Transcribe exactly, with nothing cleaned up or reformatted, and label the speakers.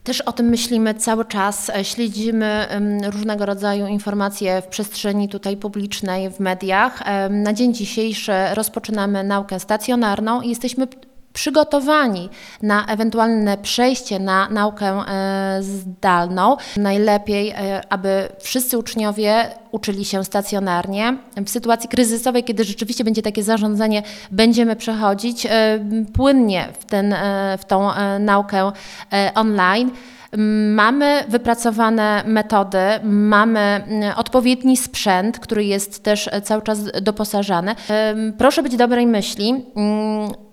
Speaker 1: Też o tym myślimy cały czas, śledzimy różnego rodzaju informacje w przestrzeni tutaj publicznej, w mediach. Na dzień dzisiejszy rozpoczynamy naukę stacjonarną i jesteśmy przygotowani na ewentualne przejście na naukę zdalną. Najlepiej, aby wszyscy uczniowie uczyli się stacjonarnie. W sytuacji kryzysowej, kiedy rzeczywiście będzie takie zarządzenie, będziemy przechodzić płynnie w, ten, w tą naukę online. Mamy wypracowane metody, mamy odpowiedni sprzęt, który jest też cały czas doposażany. Proszę być dobrej myśli.